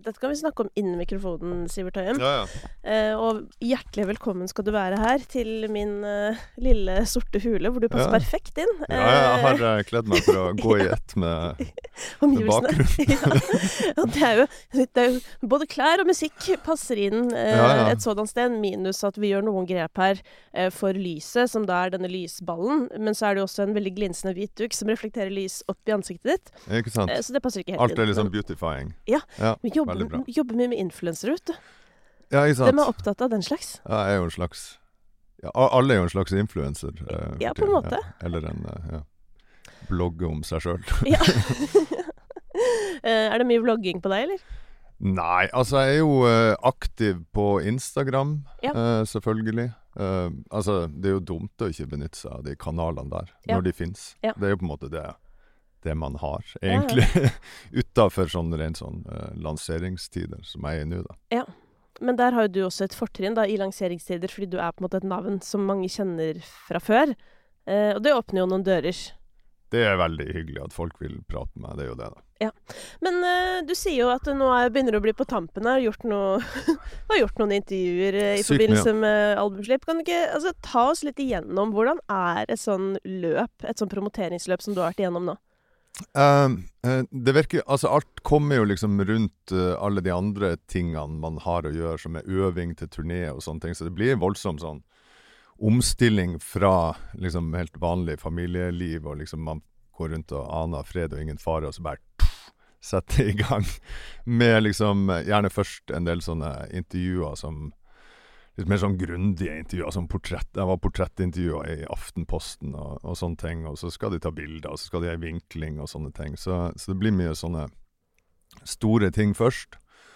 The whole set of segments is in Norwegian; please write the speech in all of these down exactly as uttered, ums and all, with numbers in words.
Dette kan vi snakke om innen mikrofonen, Sivert Høyem. Ja, ja. Eh, og hjertelig velkommen skal du være her til min uh, lille sorte hule, hvor du passer Ja. perfekt inn. Ja, jeg har uh, kledd meg for å gå i ett med, med bakgrunnen. ja. Og det er, jo, det er jo både klær og musikk passer inn eh, Ja, ja. et sådant sted, minus at vi gjør noen grep her eh, for lyset, som da er denne lysballen, men så er det jo også en veldig glinsende hvit duk som reflekterer lys opp i ansiktet ditt. Ikke sant? Eh, så det passer ikke helt Alt er inn. liksom beautifying. Ja, Ja, vi jobber, veldig bra. jobber mye med influensere, vet du. Ja, ikke sant? Hvem er opptatt av den slags? Ja, jeg er jo en slags... Ja, a- alle er jo en slags influencer. eh, Ja, for på en tiden, måte. Ja. Eller en, eh, ja, blogge om seg selv. Ja. Eh, er det mye vlogging på deg, eller? Nei, altså jeg er jo eh, aktiv på Instagram, Ja. eh, selvfølgelig. Eh, altså, det er jo dumt å ikke benytte seg av de kanalene der, Ja. når de finnes. Ja. Det er jo på en måte det, det man har, Ja, ja. egentlig. Utenfor sånn rent sånn eh, lanseringstider, som jeg er i nå da. Ja. Men der har jo du også et fortrinn da, i lanseringstider, fordi du er på en måte et navn som mange kjenner fra før. Eh, og det åpner jo noen dører. Det er veldig hyggelig at folk vil prate med meg, det er jo det da. Men eh, du sier jo at det nå er, begynner å bli på tampen her, gjort noe, du har gjort noen intervjuer eh, i Sykt forbindelse med albumslipp. Kan du ikke altså, ta oss litt igjennom, hvordan er et sånn løp, et sånn promoteringsløp som du har vært igjennom nå? Um, eh, det virker, altså alt kommer jo liksom rundt eh, alle de andre tingene man har å gjøre, som er øving til turné og sånne ting, så det blir en voldsom sånn omstilling fra liksom helt vanlig familieliv, og liksom man går rundt og aner fred og ingen fare, og så bare sette i gang med liksom, eh, gjerne først en del sånne intervjuer som litt mer sånn grundige intervjuer, som portrett. Jeg var portrettintervjuer i Aftenposten og, og sånne ting, og så skal de ta bilder, og så skal de ha vinkling og sånne ting. Så, så det blir mye sånne store ting først.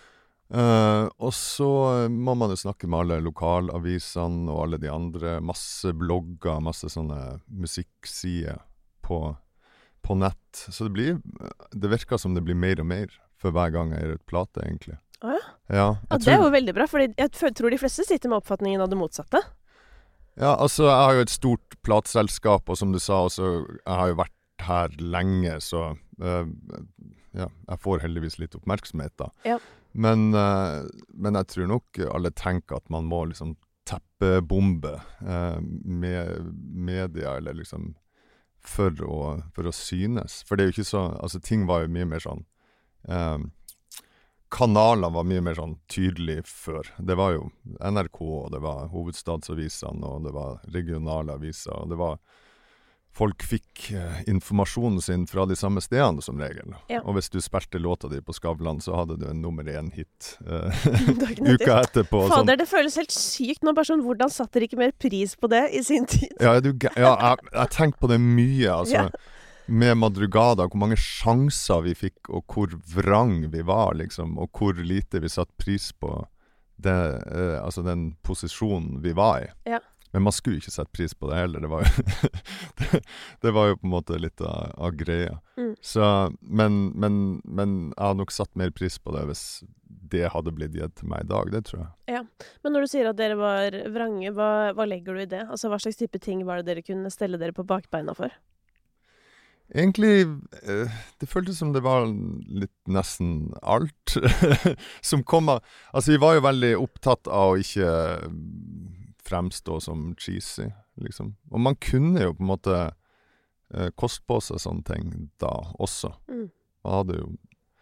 Eh, og så må man jo snakke med alle lokalavisene og alle de andre, masse blogger, masse sånne musikksider på, på nett. Så det blir, det virker som det blir mer og mer for hver gang jeg gjør et plate, egentlig. Å ja? Ja, Ja, jeg det er tror- jo veldig bra, for jeg f- tror de fleste sitter med oppfatningen av det motsatte. Ja, altså, jeg har jo et stort plateselskap, og som du sa også, jeg har jo vært her lenge, så eh, ja, jeg får heldigvis litt oppmerksomhet da. Ja. Men, eh, men jeg tror nok alle tenker at man må liksom teppebombe eh, med media, eller liksom for å, for å synes. For det er jo ikke så, altså ting var jo mye mer sånn, eh, kanalene var mye mer sånn tydelig før. Det var jo N R K, og det var hovedstadsavisene, og det var regionale aviser, og det var folk fikk eh, informasjonen sin fra de samme stedene som regel. Ja. Og hvis du spilte låta di på Skavlan, så hadde du en nummer én hit eh, Dagen etter. uka etterpå. og sånn. Fader, det føles helt sykt nå, bare sånn, hvordan satte dere ikke mer pris på det i sin tid? Ja, er du, gæ- ja jeg, jeg tenkte på det mye, altså. Ja. Med Madrugada, hvor mange sjanser vi fikk, og hvor vrang vi var, liksom, og hvor lite vi satt pris på det, eh, altså den posisjonen vi var i. Ja. Men man skulle ikke sette pris på det heller, det var jo, det, det var jo på en måte litt av, av greia. Mm. Så, men, men, men jeg hadde nok satt mer pris på det hvis det hadde blitt gitt til meg i dag, det tror jeg. Ja, men når du sier at dere var vrange, hva, hva legger du i det? Altså, hva slags type ting var det dere kunne stelle dere på bakbeina for? Egentlig, eh, det føltes som det var litt nesten alt som kom av. Altså, vi var jo veldig opptatt av å ikke fremstå som cheesy, liksom. Og man kunne jo på en måte eh, koste på seg sånne ting da også. Mm. Man hadde jo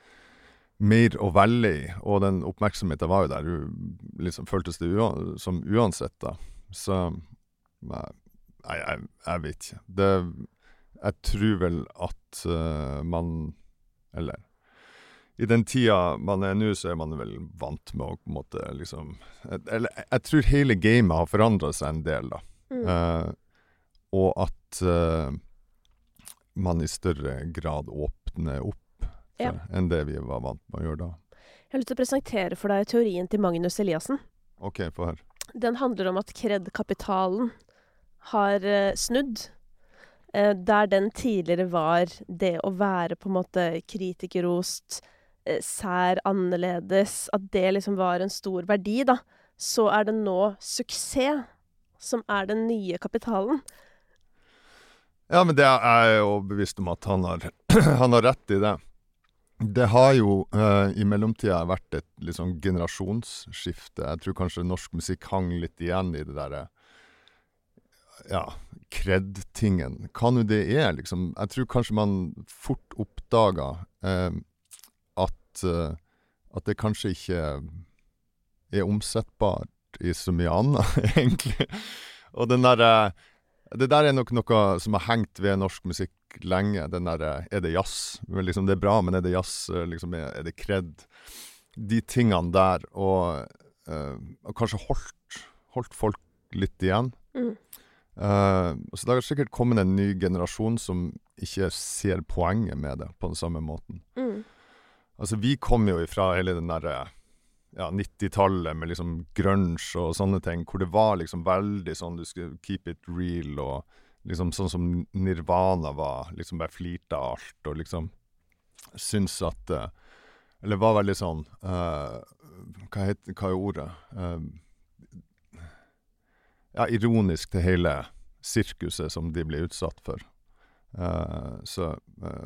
mer å velge i, og den oppmerksomheten var jo der, u- liksom føltes det ua- som uansett da. Så, nei, jeg, jeg vet ikke. Det jeg tror vel at uh, man, eller i den tida man er nå, så er man vel vant med å på en måte liksom, eller jeg tror hele gamet har forandret seg en del da. Mm. Uh, og at uh, man i større grad åpner opp for, Ja. enn det vi var vant med å gjøre da. Jeg har lyst til å presentere for deg teorien til Magnus Eliassen. Ok, få her. Den handler om at kred-kapitalen har eh, snudd. Eh, der den tidligere var det å være på en måte kritikerrost, eh, sær annerledes, at det liksom var en stor verdi, da. Så er det nå suksess som er den nye kapitalen. Ja, men det er jeg jo bevisst om at han har, han har rett i det. Det har jo uh, i mellomtida vært et litt sånn generasjonsskifte. Jeg tror kanskje norsk musikk hang litt igjen i det der, ja, kred-tingen. Hva nå det er, liksom. Jeg tror kanskje man fort oppdager uh, at, uh, at det kanskje ikke er omsettbart i så mye annet, egentlig. Og den der, det der er nok noe som har hengt ved norsk musikk lenge. Den der, er det jazz? Liksom, det er bra, men er det jazz? Liksom, er det kred? De tingene der, og, uh, og kanskje holdt, holdt folk litt igjen. Mm. Uh, så det har sikkert kommet en ny generasjon som ikke ser poenget med det på den samme måten. Mm. Altså, vi kom jo ifra hele den der ja, nittitallet med liksom grunge og sånne ting, hvor det var liksom veldig sånn, du skulle keep it real, og liksom sånn som Nirvana var, liksom bare flirte av alt, og liksom syns at, uh, eller var veldig sånn, uh, hva, heter, hva er ordet? Uh, ja, ironisk til hele sirkuset som de ble utsatt for. Uh, så uh,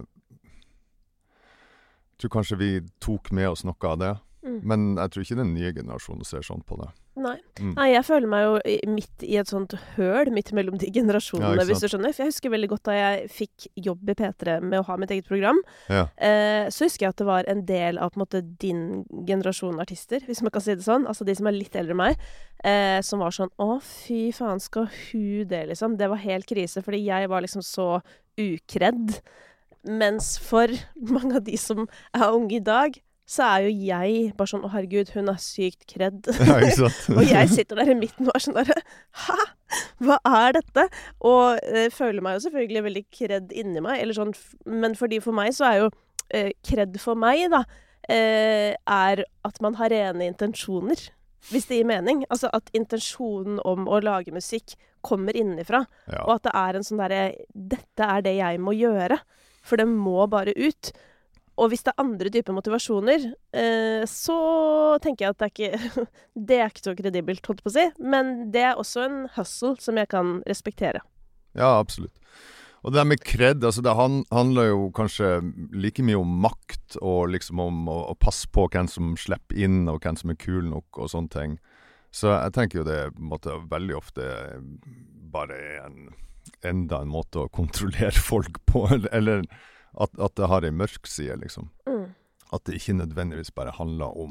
jeg tror kanskje vi tok med oss noe av det. Mm. Men jeg tror ikke den nye generasjonen ser sånn på det. Nei. Mm. Nei, jeg føler meg jo midt i et sånt høl midt mellom de generasjonene, ja, hvis du skjønner. For jeg husker veldig godt da jeg fikk jobb i P tre med å ha mitt eget program. Ja. Eh, så husker jeg at det var en del av på en måte din generasjon artister, hvis man kan si det sånn. Altså de som er litt eldre enn meg. Eh, som var sånn, å fy faen, skal hun det liksom? Det var helt krise, fordi jeg var liksom så ukredd. Mens for mange av de som er unge i dag, så er jo jeg bare sånn, å herregud, hun er sykt kredd. Ja, ikke sant? Og jeg sitter der i midten og er sånn der, hæ? Hva er dette? Og eh, føler meg jo selvfølgelig veldig kredd inni meg, eller sånn, men fordi for meg så er jo eh, kredd for meg da, eh, er at man har rene intensjoner, hvis det gir mening. Altså at intensjonen om å lage musikk kommer innifra, ja. Og at det er en sånn der, dette er det jeg må gjøre, for det må bare ut. Og hvis det er andre typer motivasjoner, eh, så tenker jeg at det er ikke, det er ikke så kredibelt, holdt på å si. Men det er også en hustle som jeg kan respektere. Ja, absolutt. Og det der med kred, altså det han, handler jo kanskje like mye om makt, og liksom om å, å passe på hvem som slipper inn, og hvem som er kul nok, og sånne ting. Så jeg tenker jo det måtte veldig ofte bare er en, enda en måte å kontrollere folk på, eller At, at det har en mørk side, liksom. Mm. At det ikke nødvendigvis bare handler om,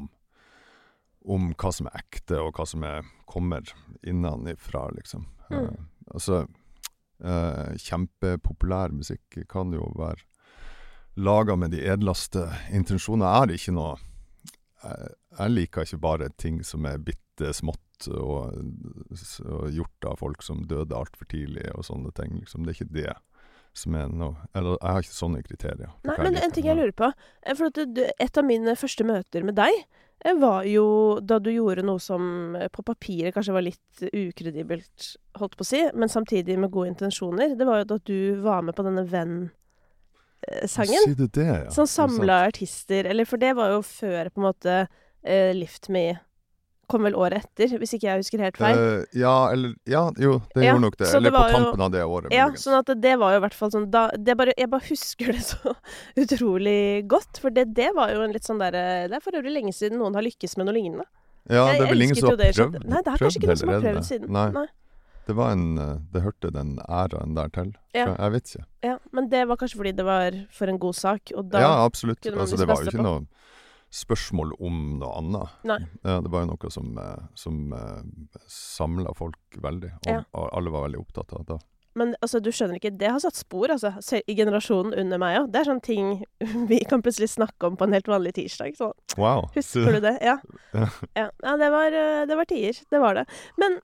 om hva som er ekte, og hva som er, kommer innenfra, liksom. Mm. Uh, altså, uh, kjempepopulær musikk kan jo være laget med de edleste intensjoner. Jeg har ikke noe... Jeg, jeg liker ikke bare ting som er bitte smått, og, og gjort av folk som døde alt for tidlig, og sånne ting, liksom. Det er ikke det. Som er noe, eller jeg har ikke sånne kriterier. Nei, men en ting jeg lurer på, for at du, et av mine første møter med deg var jo da du gjorde noe som på papiret kanskje var litt ukredibelt, holdt på å si, men samtidig med gode intensjoner. Det var jo da du var med på denne Venn-sangen. Sier du det, ja? Som samlet artister, eller for det var jo før på en måte uh, Lift Me kom vel året etter, hvis ikke jeg husker helt feil. Uh, ja, eller, ja, jo, det ja, gjorde nok det. Eller det på tampen jo, av det året. Ja, muligens. Sånn at det var jo i hvert fall sånn, da, det bare, jeg bare husker det så utrolig godt, for det, det var jo en litt sånn der, det er for øvrig lenge siden noen har lykkes med noe lignende. Ja, det er vel ingen som har prøvd. Nei, det er kanskje ikke noen som har prøvd siden. Nei. Nei. Det var en, det hørte den æraen der til. Ja. Jeg vet ikke. Ja, men det var kanskje fordi det var for en god sak, og da... Ja, absolutt. Altså, det var jo ikke på. noe spørsmål om noe annet. Nei. Ja, det var jo noe som, som uh, samlet folk veldig, og, ja. og alle var veldig opptatt av det. Men altså, du skjønner ikke, det har satt spor, altså, i generasjonen under meg også. Det er sånne ting vi kan plutselig snakke om på en helt vanlig tirsdag. Så. Wow. Husker du det? Ja. ja. ja det, var, det var tider, det var det. Men,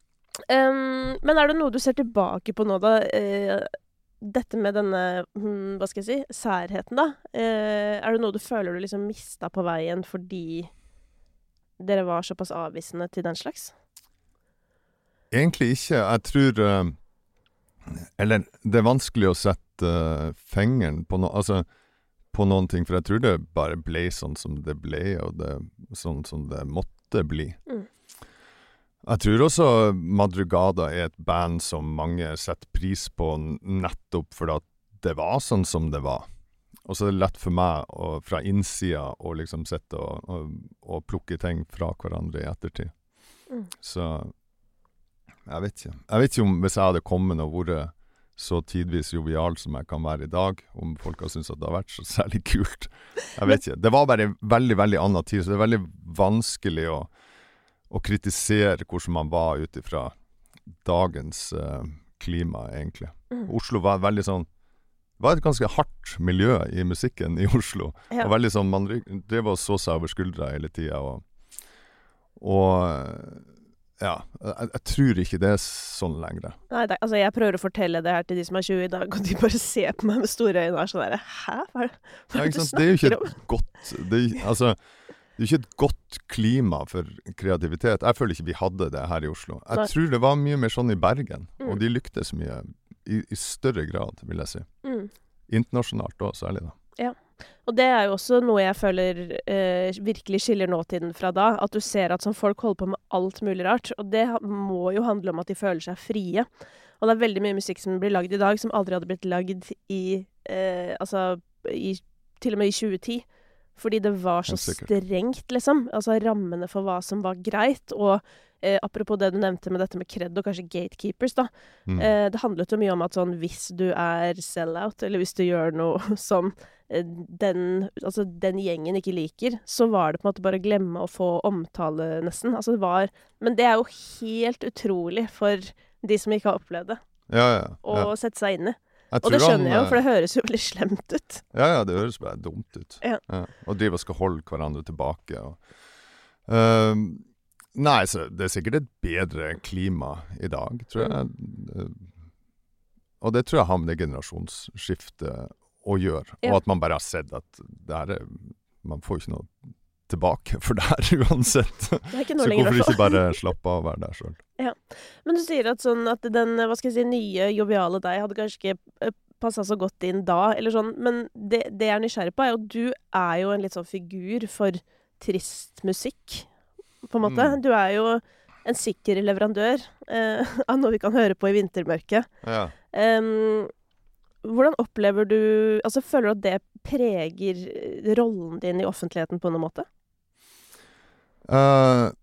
um, men er det noe du ser tilbake på nå da, uh, dette med denne, hmm, hva skal jeg si, særheten da? Uh, er det noe du føler du liksom mistet på veien fordi dere var såpass avvisende til den slags? Egentlig ikke. Jeg tror... Uh, Eller, det er vanskelig å sette uh, fingeren på, no, altså, på noen ting, for jeg tror det bare ble sånn som det ble, og det, sånn som det måtte bli. Mm. Jeg tror også Madrugada er et band som mange setter pris på nettopp fordi at det var sånn som det var. og så er det lett for meg å, fra innsida å liksom sitte og, og, og plukke ting fra hverandre i ettertid. Mm. Så jeg vet ikke. Jeg vet ikke om hvis jeg hadde kommet og vært så tidvis jovial som jeg kan være i dag, om folk har syntes at det har vært så særlig kult. Jeg vet ikke. Det var bare en veldig, veldig annen tid, så det er veldig vanskelig å, å kritisere hvordan man var ut ifra dagens uh, klima, egentlig. Mm. Oslo var veldig sånn, var et ganske hardt miljø i musikken i Oslo. Ja. Og veldig sånn, man drev og så seg over skuldra hele tiden, og, og ja, jeg, jeg tror ikke det er sånn lenger. Nei, det, altså jeg prøver å fortelle det her til de som er tjue i dag, og de bare ser på meg med store øyne og er sånn der, hæ? Hva er det, hva er det du det er jo ikke snakker om? et godt, det er, altså, det er ikke et godt klima for kreativitet. Jeg føler ikke vi hadde det her i Oslo. Jeg Nei. tror det var mye mer sånn i Bergen, Mm. og de lyktes mye, i, i større grad, vil jeg si. Mm. Internasjonalt også, særlig da. Ja. Og det er jo også noe jeg føler eh, virkelig skiller nåtiden fra da. At du ser at sånn, folk holder på med alt mulig rart. Og det ha- må jo handle om at de føler seg frie. Og det er veldig mye musikk som blir lagd i dag, som aldri hadde blitt lagd i, eh, altså, i til og med i tjue ti. Fordi det var så Helt sikkert. strengt, liksom. Altså rammene for hva som var greit. Og eh, apropos det du nevnte med dette med cred og kanskje gatekeepers, da. Mm. Eh, det handlet jo mye om at sånn, hvis du er sell-out, eller hvis du gjør noe som eh, den, altså, den gjengen ikke liker, så var det på en måte bare å glemme å få omtale, nesten. Altså, det var, men det er jo helt utrolig for de som ikke har opplevd det, Ja, ja, å ja. sette seg inn i. Jeg Og det tror skjønner jeg jo, han, for det høres jo veldig slemt ut. Ja, ja, det høres bare dumt ut. Ja. Og driver og skal holde hverandre tilbake. Og, Ehm, nei, så det er sikkert et bedre klima i dag, tror jeg. Eh, Og det tror jeg har med det generasjonsskiftet å gjøre. Ja. Og at man bare har sett at det her er, man får ikke noe tilbake for det her uansett. Det er ikke Så noe lenger hvorfor å få. ikke bare slappe av og være der selv? Men du sier at, sånn, at den hva skal jeg si, nye, joviale deg hadde kanskje ikke eh, passet så godt inn da, eller sånn. Men det, det jeg er nysgjerrig på er jo, du er jo en litt sånn figur for trist musikk, på en måte. Mm. Du er jo en sikker leverandør eh, av noe vi kan høre på i vintermørket. Ja. Em, hvordan opplever du, altså føler du at det preger eh, rollen din i offentligheten på noen måte? Eh,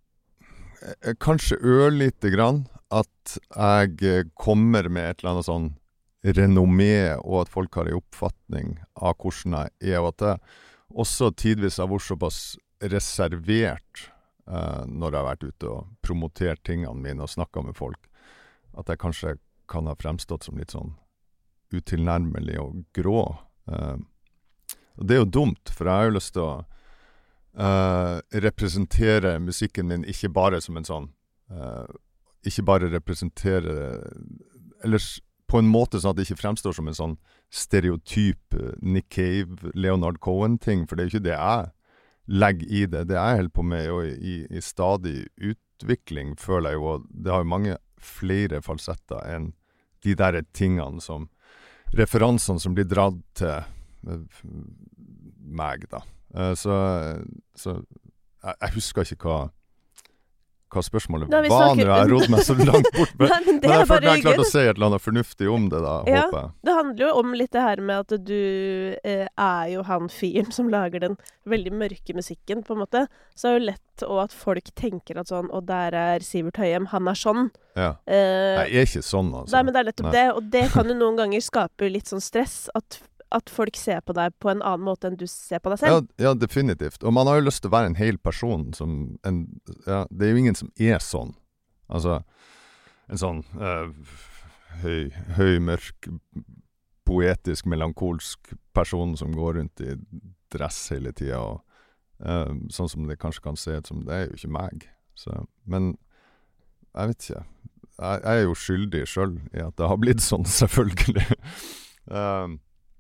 eh, kanskje ørlite grann at jeg eh, kommer med et eller annet sånn renommé, og at folk har en oppfatning av hvordan jeg er, og at jeg også tidvis har vært såpass reservert eh, når jeg har vært ute og promotert tingene mine og snakket med folk, at jeg kanskje kan ha fremstått som litt sånn utilnærmelig og grå. Eh, og det er jo dumt, for jeg har jo lyst til å Uh, representere musikken min ikke bare som en sånn uh, ikke bare representere eller s- på en måte sånn at det ikke fremstår som en sånn stereotyp uh, Nick Cave, Leonard Cohen-ting, for det er jo ikke det jeg legger i det. Det jeg holder på med er jo i, i stadig utvikling, føler jeg jo, og det har jo mange flere falsetter enn de der tingene som referansene som blir dratt til uh, meg, da. Uh, så så jeg, jeg husker ikke hva, hva spørsmålet Nei, vi var snakker- når jeg rodde meg så langt bort. Men, Nei, men det men er jeg følte bare jeg klarte gøy. å si et eller annet fornuftig om det, da, Ja. håper jeg. Det handler jo om litt det her med at du eh, er jo han fyren som lager den veldig mørke musikken, på en måte. Så er det jo lett og at folk tenker at sånn, og der er Sivert Høyem, han er sånn. Ja. Eh, Jeg er ikke sånn, altså. Nei, men det er nettopp Nei. det, og det kan jo noen ganger skape litt sånn stress, at, at folk ser på deg på en annen måte enn du ser på deg Ja, selv. ja, definitivt. Og man har jo lyst til å være en hel person som en, ja, det er jo ingen som er sånn. Altså, en sånn eh, høy, høy, mørk, poetisk, melankolsk person som går rundt i dress hele tida, og eh, sånn som det kanskje kan se ut som, det er jo ikke meg. Så, men jeg vet ikke. Jeg, jeg er jo skyldig selv i at det har blitt sånn, selvfølgelig. um,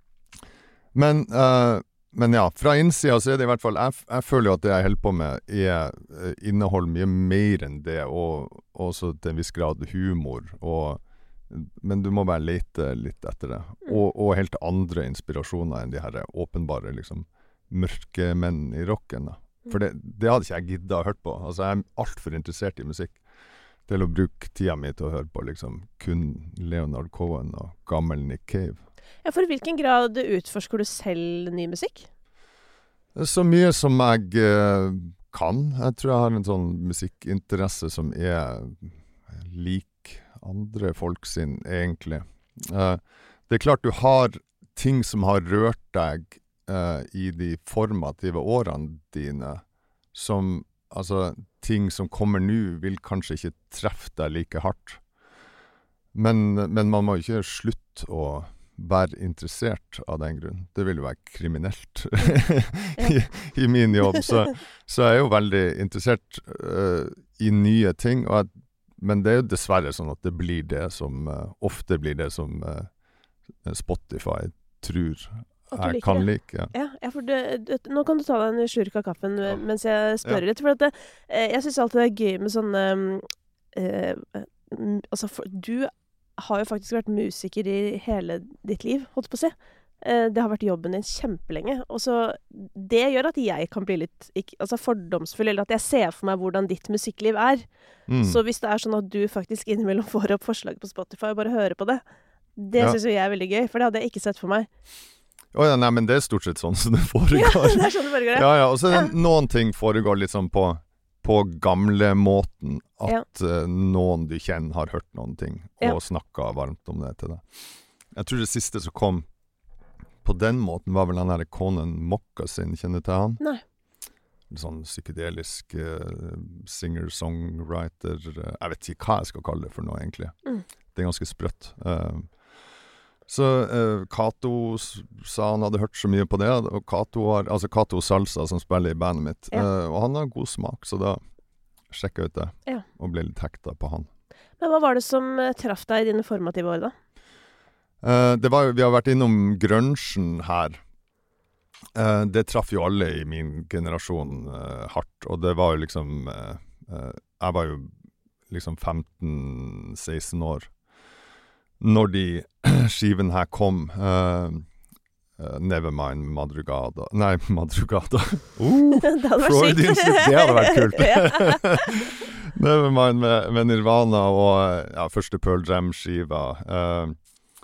Men, eh, men ja, fra innsida så er det i hvert fall, jeg, f- jeg føler jo at det jeg holder på med er, eh, inneholder mye mer enn det, og også til en viss grad humor, og, men du må bare lete litt etter det. Og, og helt andre inspirasjoner enn de her åpenbare, liksom, mørke menn i rocken, da. For det, det hadde ikke jeg giddet å høre på. Altså, jeg er alt for interessert i musikk til å bruke tida mi til å høre på, liksom, kun Leonard Cohen og gammel Nick Cave. Ja, for i hvilken grad utforsker du selv ny musikk? Så mye som jeg eh, kan. Jeg tror jeg har en sånn musikkinteresse som er lik andre folk sin, egentlig. Eh, det er klart du har ting som har rørt deg eh, i de formative årene dine, som, altså, ting som kommer nå vil kanskje ikke treffe deg like hardt. Men, men man må ikke slutte å være interessert av den grunn. Det vil jo være kriminelt I, i min jobb. Så, så jeg er jo veldig interessert uh, i nye ting, og at, men det er jo dessverre sånn at det blir det som, uh, ofte blir det som uh, Spotify tror jeg kan det. like. Ja, ja, ja for det, det, nå kan du ta deg en slurk av kaffen ja. mens jeg spør ja. litt. For at det, jeg synes alltid det er gøy med sånne uh, altså, for, du har jo faktisk vært musiker i hele ditt liv, holdt på å si. Det har vært jobben din kjempelenge. Og så det gjør at jeg kan bli litt ikke, altså fordomsfull, eller at jeg ser for meg hvordan ditt musikkliv er. Mm. Så hvis det er sånn at du faktisk innimellom får opp forslag på Spotify og bare hører på det, det ja. synes jo jeg er veldig gøy, for det hadde jeg ikke sett for meg. Å ja, nei, men det er stort sett sånn som det foregår. Ja, det er sånn det foregår, ja. Ja, ja, og så ja. noen ting foregår litt sånn på på gamle måten at ja. uh, noen du kjenner har hørt noen ting og ja. snakket varmt om det til deg. Jeg tror det siste som kom på den måten var vel han her Conan Moccasin, kjenner du til han? Nei. Sånn psykedelisk uh, singer-songwriter, uh, jeg vet ikke hva jeg skal kalle det for noe egentlig. Mm. Det er ganske sprøtt. Uh, Så uh, Kato sa han hadde hørt så mye på det, og Kato har, altså Kato Salsa som spiller i bandet mitt, ja. uh, og han har god smak, så da sjekket jeg ut det, ja. og ble litt hekta på han. Men hva var det som uh, traff deg i dine formative år da? Uh, det var jo, vi har vært innom grunchen her. Uh, det traff jo alle i min generasjon uh, hardt, og det var jo liksom, uh, uh, jeg var jo liksom femten seksten år, når de skiven her kom, uh, uh, Nevermind Madrugada, nei, Madrugada, uh, det hadde vært sykt. Det hadde vært kult. Nevermind med, med Nirvana og ja, første Pearl Jam-skiva, uh,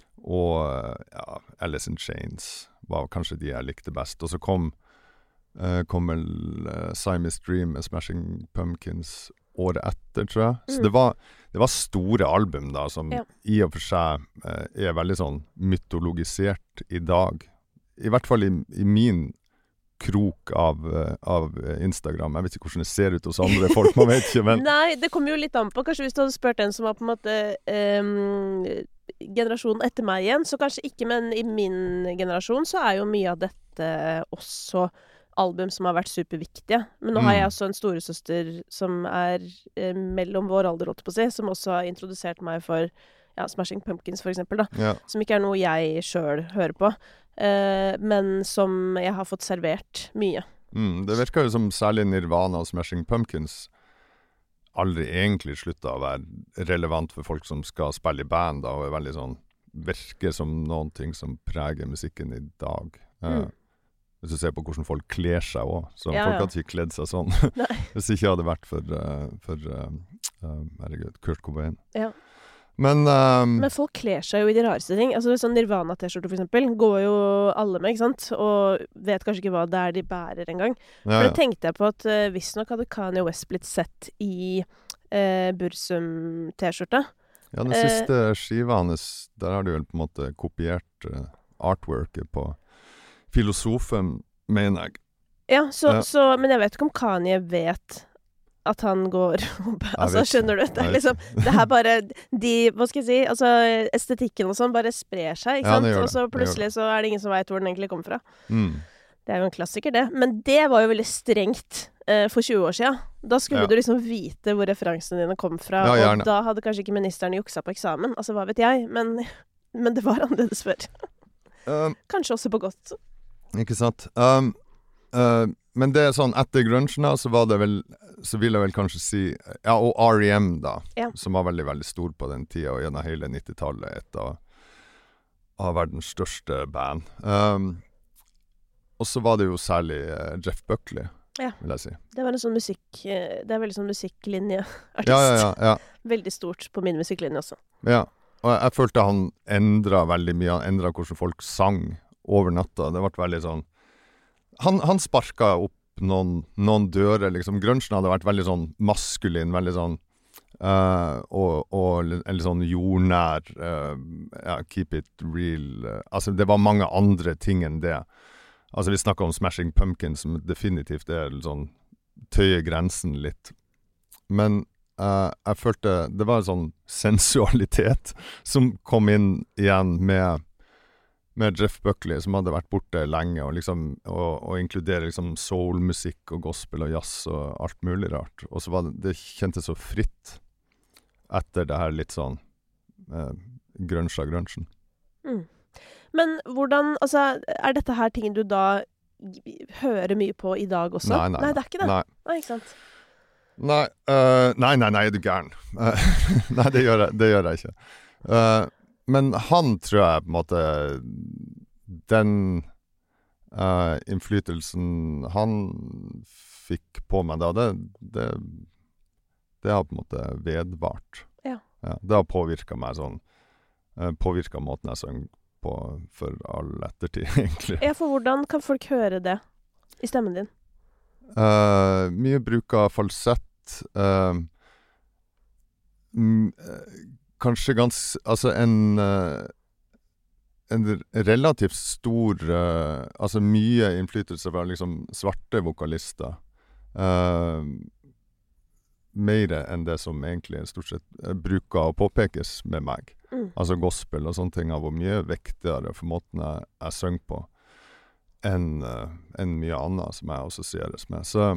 og ja, Alice in Chains var kanskje de jeg likte best. Og så kom, uh, kom vel uh, Siamese Dream med Smashing Pumpkins året etter, tror jeg. Så mm. det var Det var store album da, som ja. i og for seg eh, er veldig sånn mytologisert i dag. I hvert fall i, i min krok av, av Instagram. Jeg vet ikke hvordan det ser ut hos andre folk, man vet ikke, men... Nei, det kommer jo litt an på. Kanskje hvis du hadde spurt en som var på en måte um, generasjonen etter meg igjen, så kanskje ikke, men i min generasjon så er jo mye av dette også album som har vært superviktige. Men nå mm. har jeg også en storesøster som er eh, mellom vår alder, holdt på å si, som også har introdusert meg for ja, Smashing Pumpkins, for eksempel, da. Ja. Som ikke er noe jeg selv hører på, eh, men som jeg har fått servert mye. Mm, det virker jo som særlig Nirvana og Smashing Pumpkins aldri egentlig sluttet å være relevant for folk som skal spille i band, da, og er veldig sånn, virker som noen ting som preger musikken i dag. Mm. Uh, Hvis du ser på hvordan folk kler seg også. Så ja, folk ja. hadde ikke kledd seg sånn. Hvis ikke hadde vært for, uh, for uh, uh, herregud, Kurt Cobain. Ja. Men, um, Men folk kler seg jo i de rareste ting. Altså sånn Nirvana-t-skjorte for eksempel, går jo alle med, ikke sant? Og vet kanskje ikke hva det er de bærer en gang. Ja, for det ja. tenkte jeg på at uh, visstnok hadde Kanye West blitt sett i uh, Bursum-t-skjorta. Ja, den uh, siste skiva hans, der har de vel på en måte kopiert uh, artworket på Filosofen, mener jeg. Ja, så, ja. så, men jeg vet ikke om Kanye vet at han går altså, skjønner du? Det er liksom, det her bare, de, hva skal jeg si, altså, estetikken og sånn bare sprer seg, ikke ja, sant? Det og så plutselig så er det ingen som vet hvor den egentlig kommer fra. Mm. Det er jo en klassiker, det. Men det var jo veldig strengt eh, for tjue år siden. Da skulle ja. du liksom vite hvor referansene dine kom fra, ja, og da hadde kanskje ikke ministeren juksa på eksamen. Altså, hva vet jeg? Men, men det var annerledes før. Um, kanskje også på godt. Ikke sant. Um, uh, men det er sånn, etter grunchen da, så var det vel, så vil jeg vel kanskje si, ja, og R E M da, ja. som var veldig, veldig stor på den tida, og gjennom hele nittitallet, et av, av verdens største band. Um, og så var det jo særlig uh, Jeff Buckley, ja. vil jeg si. Det var en sånn musikk, det er veldig sånn musikklinjeartist. Ja, ja, ja, ja. Veldig stort på min musikklinje også. Ja. og jeg, jeg følte han endret veldig mye, han endret hvordan folk sang over natta. Det ble veldig sånn, han, han sparket opp noen, noen dører, liksom. Grunchen hadde vært veldig sånn maskulin, veldig sånn, uh, og, og en litt sånn jordnær, uh, ja, keep it real. Uh, altså, det var mange andre ting enn det. Altså, vi snakket om Smashing Pumpkins, som definitivt er sånn, tøye grensen litt. Men uh, jeg følte, det var en sånn sensualitet som kom inn igjen med med Jeff Buckley, som hadde vært borte lenge, og liksom, og, og inkludere liksom soul-musikk og gospel og jazz og alt mulig rart. Og så var det, det kjentes så fritt etter det her litt sånn eh, grunge av grunchen. Mm. Men hvordan, altså, er dette her ting du da hører mye på i dag også? Nei, nei, nei det er ikke det. Nei, nei ikke sant? Nei, uh, nei, nei, nei, er du gæren? nei, det gjør jeg, det gjør jeg ikke. Uh, Men han tror jeg på en måte, den uh, innflytelsen han fikk på meg da, det, det, det har på en måte vedvart. Ja. Ja, det har påvirket meg sånn, uh, påvirket måten jeg sang på for all ettertid, egentlig. Ja, for hvordan kan folk høre det i stemmen din? Uh, mye bruk av falsett, uh, m- kanskje ganske, altså en, uh, en relativt stor, uh, altså mye innflytelse fra liksom svarte vokalister. Uh, mer enn det som egentlig stort sett uh, bruker å påpekes med meg. Mm. Altså gospel og sånne ting har vært mye vektigere for måten jeg, jeg søng på enn, uh, enn mye annet som jeg assosieres med. Så,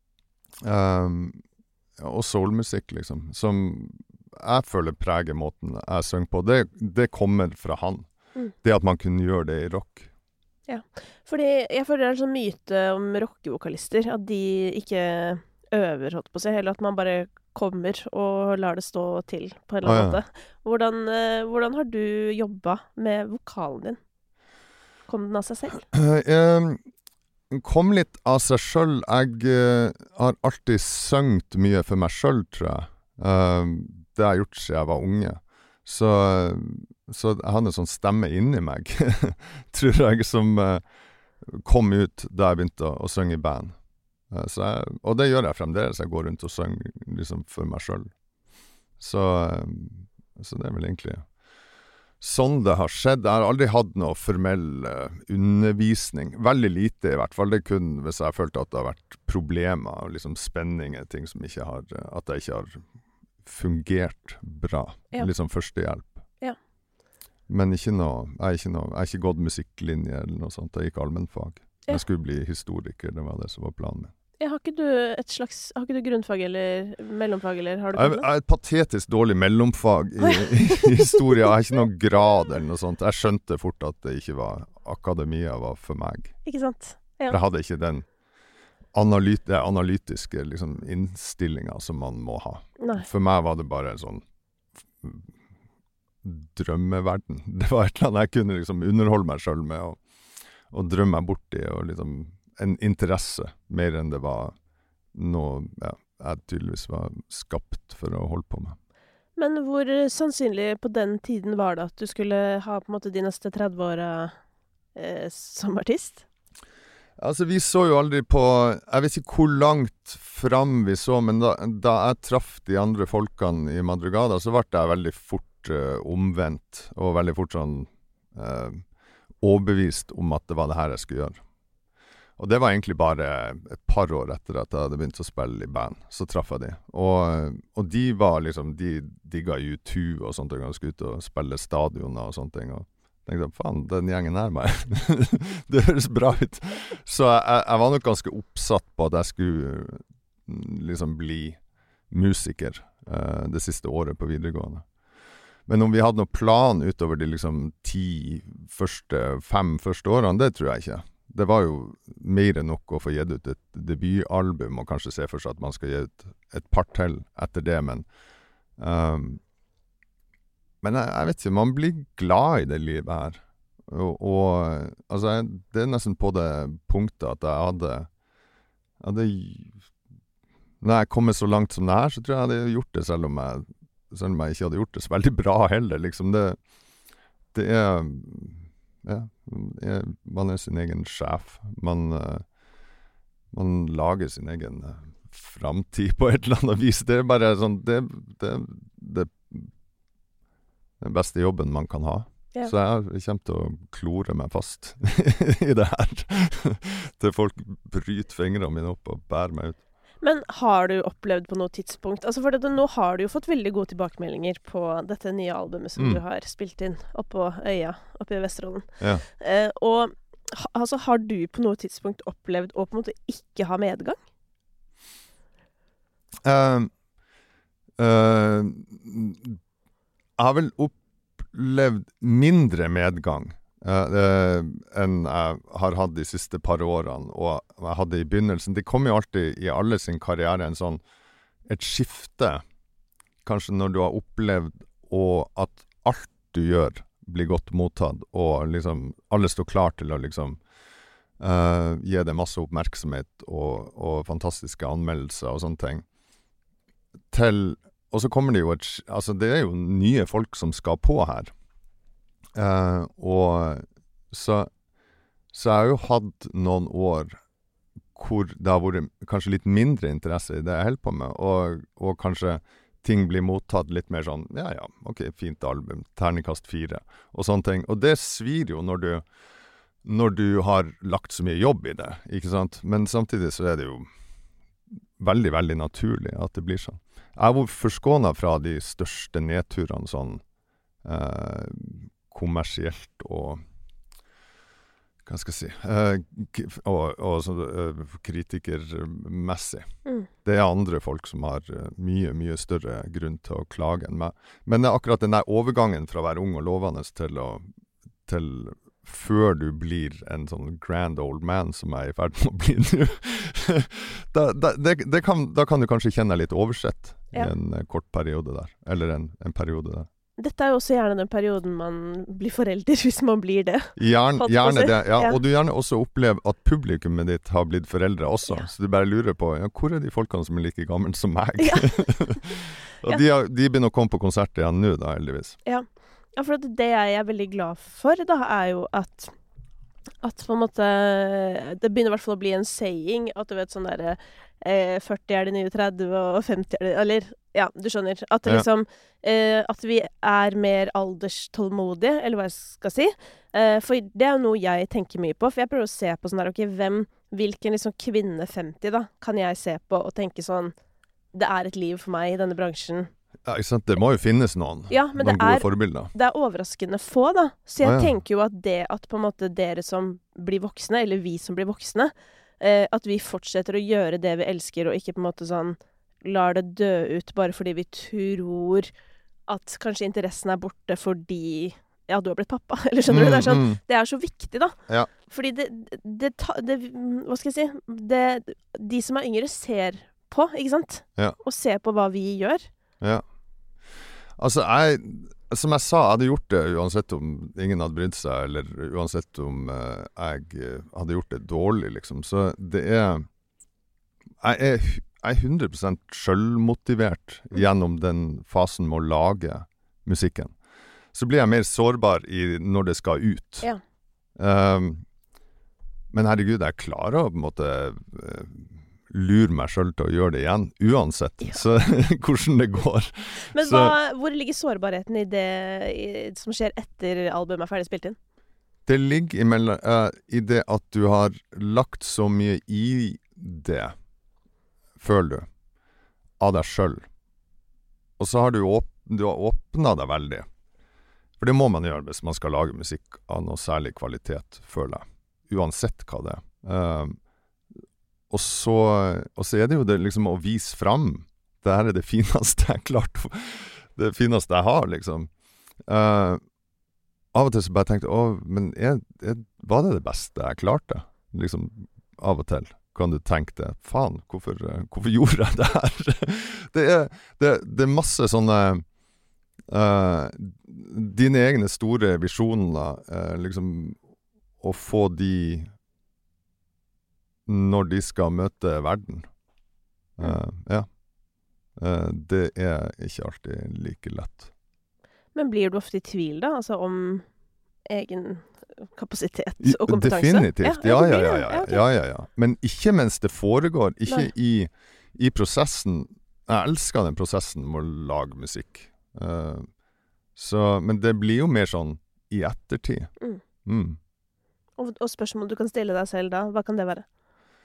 um, og soulmusikk liksom, som jeg føler preger måten jeg synger på. Det, det kommer fra han. Mm. Det at man kunne gjøre det i rock. Ja, fordi jeg føler det er en sånn myte om rockevokalister, at de ikke øver, holdt på å si, eller at man bare kommer og lar det stå til på en eller annen ah, ja. måte. Hvordan, uh, hvordan har du jobbet med vokalen din? Kom den av seg selv? Uh, um, kom litt av seg selv. Jeg uh, har alltid søngt mye for meg selv, tror jeg. Uh, det har jeg gjort siden jeg var unge. Så, så jeg hadde en sånn stemme inni meg, tror jeg, som uh, kom ut da jeg begynte å, å synge i band. Uh, så jeg, og det gjør jeg fremdeles. Jeg går rundt og synger liksom for meg selv. Så, uh, så det er vel egentlig sånn det har skjedd. Jeg har aldri hatt noe formell uh, undervisning. Veldig lite i hvert fall. Det kun hvis jeg følte at det har vært problemer og liksom spenninger, ting som ikke har, at jeg ikke har fungert bra. Ja. Liksom førstehjelp. Ja. Men ikke noe, jeg har ikke, noe, jeg har ikke gått musikklinje eller noe sånt. Jeg gikk allmennfag. Ja. Jeg skulle bli historiker, det var det som var planen min. Ja, har ikke du et slags, har ikke du grunnfag eller mellomfag, eller har du Jeg, jeg har et patetisk dårlig mellomfag i, i historie. Jeg har ikke noe grad eller noe sånt. Jeg skjønte fort at det ikke var, akademia var for meg. Ikke sant? Ja. For jeg hadde ikke den analyt, analytiske liksom, innstillinga som man må ha. Nei. For meg var det bare en sånn drømmeverden. Det var et eller annet jeg kunne liksom underholde meg selv med, og, og drømme meg bort i, og liksom en interesse, mer enn det var noe ja, jeg tydeligvis var skapt for å holde på med. Men hvor sannsynlig på den tiden var det at du skulle ha på en måte de neste tretti åra eh, som artist? Altså, vi så jo aldri på, jeg vet ikke hvor langt fram vi så, men da, da jeg traff de andre folkene i Madrugada, så ble jeg veldig fort uh, omvendt, og veldig fort sånn uh, overbevist om at det var det her jeg skulle gjøre. Og det var egentlig bare et par år etter at jeg hadde begynt å spille i band, så traff jeg de. Og, og de var liksom, de digga U to og sånt, og skulle ut og spille stadioner og sånne ting, og tenkte jeg, faen, den gjengen her meg. Det høres bra ut. Så jeg, jeg var nok ganske oppsatt på at jeg skulle liksom bli musiker uh, det siste året på videregående. Men om vi hadde noen plan utover de liksom ti første, fem første årene, det tror jeg ikke. Det var jo mer enn nok å få gitt ut et debutalbum, og kanskje se for seg at man skal gi ut et par til etter det, men um, Men jeg, jeg vet ikke, man blir glad i det livet her. Og, og altså, jeg, det er nesten på det punktet at jeg hadde, hadde Når jeg kommer så langt som det her, så tror jeg jeg hadde gjort det selv om jeg selv om jeg ikke hadde gjort det så veldig bra heller, liksom. Det, det er, ja, er, man er sin egen sjef. Man, man lager sin egen framtid på et eller annet vis. Det er bare sånn, det, det, det, den beste jobben man kan ha. Ja. Så jeg kommer til å klore meg fast i det her. Til folk bryter fingrene mine opp og bærer meg ut. Men har du opplevd på noe tidspunkt, altså for det, nå har du jo fått veldig gode tilbakemeldinger på dette nye albumet som Mm. du har spilt inn oppå øya, oppe i Vesterålen. Ja. Eh, og ha, altså, har du på noe tidspunkt opplevd å på en måte ikke ha medgang? Uh, uh, jeg har vel opplevd mindre medgang uh, uh, enn jeg har hatt de siste par årene, og jeg hadde i begynnelsen. Det kommer jo alltid i alle sin karriere en sånn, et skifte, kanskje når du har opplevd og at alt du gjør blir godt mottatt, og liksom alle står klar til å liksom uh, gi det masse oppmerksomhet og, og fantastiske anmeldelser og sånne ting. Til, og så kommer det jo et, altså det er jo nye folk som skal på her. Uh, og så, så jeg har jo hatt noen år hvor det har vært kanskje litt mindre interesse i det jeg holder på med, og, og kanskje ting blir mottatt litt mer sånn, ja ja, ok, fint album, terningkast fire, og sånne ting. Og det svir jo når du, når du har lagt så mye jobb i det, ikke sant? Men samtidig så er det jo veldig, veldig naturlig at det blir sånn. Jeg har vært forskånet fra de største nedturene sånn eh, kommersielt og hva skal jeg si eh, k- og, og så, eh, kritikermessig. Mm. Det er andre folk som har eh, mye, mye større grunn til å klage enn meg. Men det er akkurat den der overgangen fra å være ung og lovende til å til før du blir en sånn grand old man som jeg er i ferd med å bli nå. da, da, det, det kan, da kan du kanskje kjenne deg litt oversett Ja. i en eh, kort periode der. Eller en, en periode der. Dette er jo også gjerne den perioden man blir forelder, hvis man blir det. Gjern, Holdt på å gjerne si. det, ja. Ja. Og du gjerne også opplever at publikummet ditt har blitt foreldre også. Ja. Så du bare lurer på, ja, hvor er de folkene som er like gamle som meg? Ja. og Ja. de, har, de begynner å komme på konsert igjen nå da, heldigvis. Ja, ja for at det jeg er veldig glad for, da, er jo at at på en måte det begynner i hvert fall å bli en saying, at du vet sånn der eh, førti er det nye tretti, og femti er det, eller, ja, du skjønner, at det Ja. liksom, eh, at vi er mer alderstålmodige, eller hva jeg skal si, eh, for det er jo noe jeg tenker mye på, for jeg prøver å se på sånn der, ok, hvem, hvilken liksom kvinne femti da, kan jeg se på og tenke sånn, det er et liv for meg i denne bransjen. Ja, ikke sant? Det må jo finnes noen, Ja, men noen det gode er- forbilder. Det er overraskende få, da. Så jeg Å, ja. tenker jo at det at på en måte dere som blir voksne, eller vi som blir voksne, eh, at vi fortsetter å gjøre det vi elsker, og ikke på en måte sånn lar det dø ut bare fordi vi tror at kanskje interessen er borte fordi ja, du har blitt pappa. Eller skjønner du? Det er sånn, Mm, det er så viktig, da. Ja. Fordi det, det, ta, det Hva skal jeg si? Det, de som er yngre, ser på, ikke sant? Ja. Og ser på hva vi gjør. Ja. Altså, jeg, som jeg sa, jeg hadde gjort det uansett om ingen hadde brydd seg, eller uansett om eh, jeg eh, hadde gjort det dårlig, liksom. Så det er Jeg er, jeg er hundre prosent selvmotivert gjennom den fasen med å lage musikken. Så blir jeg mer sårbar i når det skal ut. Ja. Um, men herregud, jeg klarer å på en måte eh, lure meg selv til å gjøre det igjen, uansett. Ja. Så hvordan det går. Men Så- hva, hvor ligger sårbarheten i det i, som skjer etter albumet er ferdig spilt inn? Det ligger imellom, eh, i det at du har lagt så mye i det, føler du, av deg selv. Og så har du, åp du har åpnet deg veldig. For det må man gjøre hvis man skal lage musikk av noe særlig kvalitet, føler jeg. Uansett hva det er. Um, og, så, og så er det jo det liksom å vise fram. Det her er det fineste jeg klarte. Det fineste jeg har, liksom. Uh, av og til så bare tenkte jeg, å, men er, er, var det det beste jeg klarte? Liksom, av og til kan du tenke det. Faen, hvorfor, hvorfor gjorde jeg det her? det, er, det, det er masse sånne uh, dine egne store visjoner, uh, liksom, å få de når de skal møte verden. Uh, ja. Uh, det er ikke alltid like lett. Men blir du ofte i tvil da, altså om egen kapasitet I, og kompetanse? definitivt, ja, ja, ja, ja, ja, okay. ja, ja, ja. Men ikke mens det foregår, ikke i, i prosessen. Jeg elsker den prosessen med å lage musikk. Uh, så, men det blir jo mer sånn i ettertid. Mm. Mm. Og, og spørsmål du kan stille deg selv da, hva kan det være?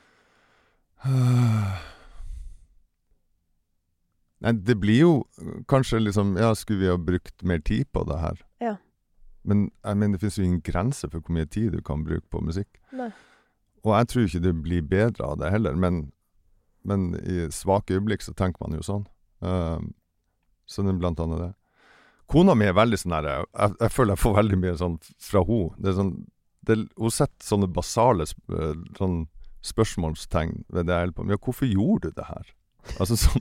Nei, det blir jo kanskje liksom, ja, skulle vi ha brukt mer tid på det her? Ja. Men jeg mener, det finnes jo ingen grense for hvor mye tid du kan bruke på musikk. Nei. Og jeg tror ikke det blir bedre av det heller, men, men i svake øyeblikk så tenker man jo sånn. Uh, så det er blant annet det. Kona mi er veldig sånn her, jeg, jeg føler jeg får veldig mye sånn fra hun. Det er sånn, det, hun setter sånne basale sånn spørsmålstegn ved det jeg holder på med. Ja, hvorfor gjorde du det her? Altså sånn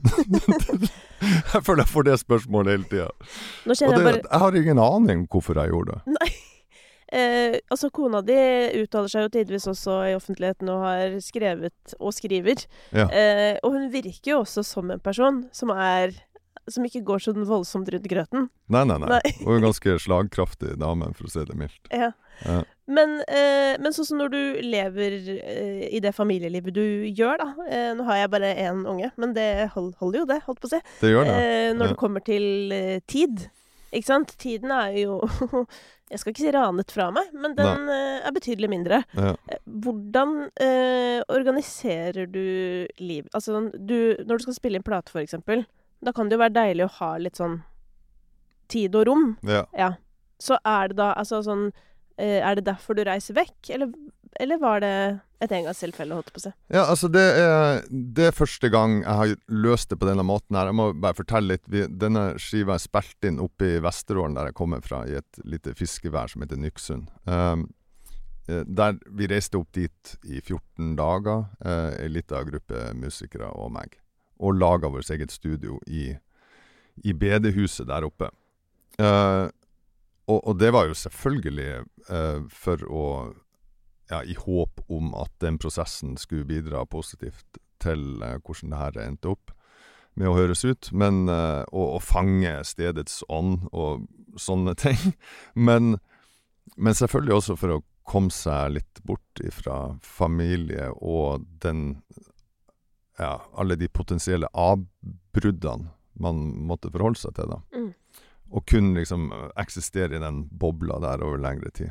jeg føler jeg får det spørsmålet hele tiden. Nå kjenner og det, jeg bare... jeg har ingen aning om hvorfor jeg gjorde det. Nei. Eh, altså kona di uttaler seg jo tidvis også i offentligheten og har skrevet og skriver. Ja. Eh, og hun virker jo også som en person som er som ikke går sånn voldsomt rundt grøten. Nei, nei, nei. nei. Hun er en ganske slagkraftig dame, for å si det mildt. Ja. Ja. Men, eh, men sånn som når du lever eh, i det familielivet du gjør, da. Eh, nå har jeg bare én unge, men det hold, holder jo det, holdt på å si. Det gjør det. Eh, når ja. det kommer til eh, tid. Ikke sant? Tiden er jo jeg skal ikke si ranet fra meg, men den eh, er betydelig mindre. Ja. Hvordan eh, organiserer du liv? Altså, du, når du skal spille inn plate, for eksempel, da kan det jo være deilig å ha litt sånn tid og rom. Ja. Ja. Så er det da, altså sånn, eh, er det derfor du reiser vekk? Eller, eller var det et engangstilfelle, holdt på å si? Ja, altså det er, det er første gang jeg har løst det på denne måten her. Jeg må bare fortelle litt. Vi, denne skiva er spilt inn oppe i Vesterålen, der jeg kommer fra, i et lite fiskevær som heter Nyksund. Um, der vi reiste opp dit i fjorten dager, uh, en liten gruppe musikere og meg. Og laget vårt eget studio i, i bedehuset der oppe. Uh, og, og det var jo selvfølgelig uh, for å, ja, i håp om at den prosessen skulle bidra positivt til uh, hvordan det her endte opp med å høres ut, men uh, å, å fange stedets ånd og sånne ting. Men, men selvfølgelig også for å komme seg litt bort ifra familie og den ja, alle de potensielle avbruddene man måtte forholde seg til da. Mm. Og kun liksom eksistere i den bobla der over lengre tid.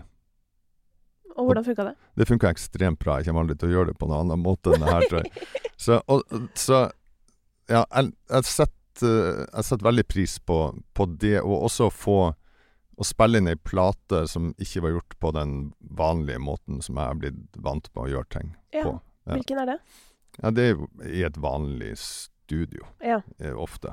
Og hvordan funket det? Det funket ekstremt bra. Jeg kommer aldri til å gjøre det på noen annen måte enn det her, tror jeg. Så, og, så ja, jeg, jeg setter, jeg setter veldig pris på, på det, og også få å spille inn en plate som ikke var gjort på den vanlige måten som jeg har blitt vant med å gjøre ting ja. på. Ja. Hvilken er det? Ja, det er jo i et vanlig studio, ja. eh, ofte.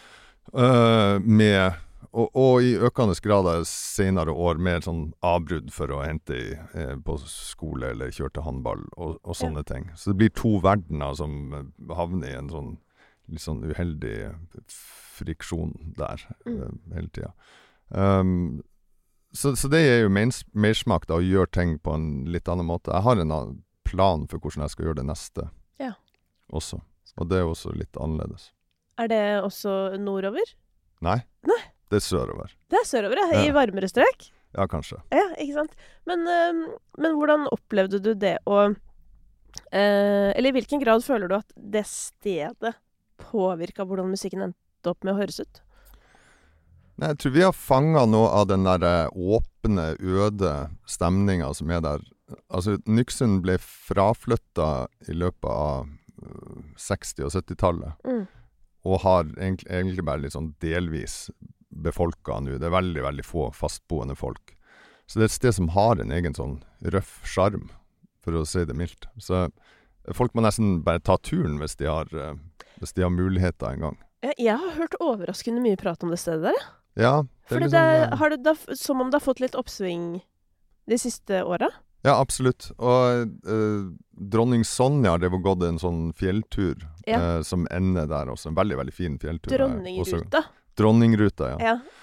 Uh, med, og, og i økende grad av senere år mer sånn avbrudd for å hente i, eh, på skole eller kjøre til håndball og, og sånne ja. ting. Så det blir to verdener som havner i en sånn litt sånn uheldig friksjon der mm. uh, hele tiden. Um, så, så det er jo mersmak da, å gjøre ting på en litt annen måte. Jeg har en plan for hvordan jeg skal gjøre det neste. Ja. Også. Og det er også litt annerledes. Er det også nordover? Nei. Nei. Det er sørover. Det er sørover, ja. I varmere strøk? Ja, kanskje. Ja, ikke sant. Men, øh, men hvordan opplevde du det å øh, eller i hvilken grad føler du at det stedet påvirket hvordan musikken endte opp med å høres ut? Nei, jeg tror vi har fanget noe av den der åpne, øde stemningen som er der. Altså, Nyksund ble fraflyttet i løpet av seksti- og syttitallet, mm. og har egentlig, egentlig bare litt sånn delvis befolket nå. Det er veldig, veldig få fastboende folk. Så det er et sted som har en egen sånn røff charm, for å si det mildt. Så folk må nesten bare ta turen hvis de har, hvis de har muligheter en gang. Jeg har hørt overraskende mye prat om det stedet der, ja. Ja, det er Fordi liksom, det, har du da, som om det har fått litt oppsving de siste årene? Ja, absolutt. Og eh, dronning Sonja, det var gått en sånn fjelltur ja. eh, som ender der også. En veldig, veldig fin fjelltur. Dronningruta. Dronningruta, ja. ja.